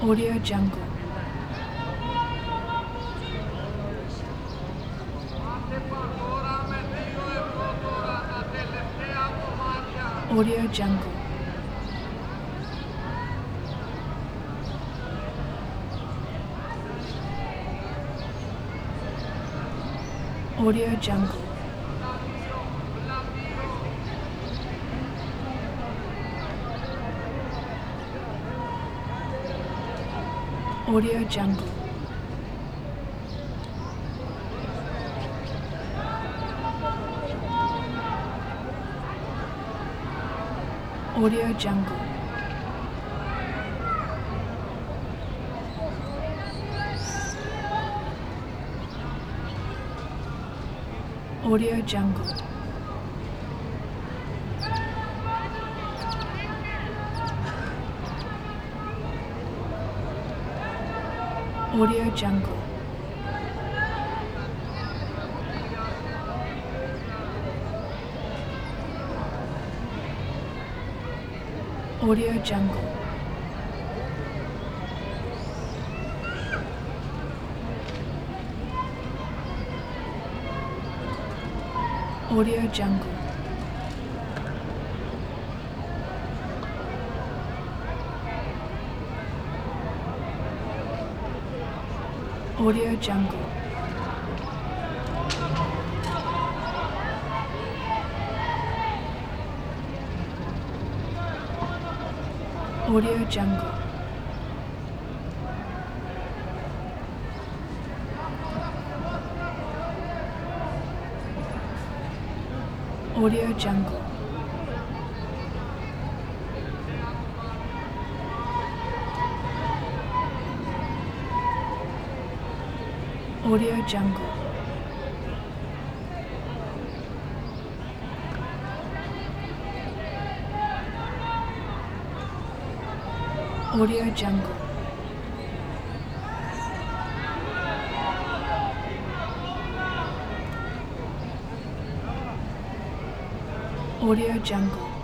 Audio Jungle. Audio Jungle. Audio Jungle. Audio Jungle. Audio Jungle. Audio Jungle. Audio Jungle. Audio Jungle. Audio Jungle. Audio Jungle. Audio Jungle. Audio Jungle. Audio Jungle. Audio Jungle. Audio Jungle.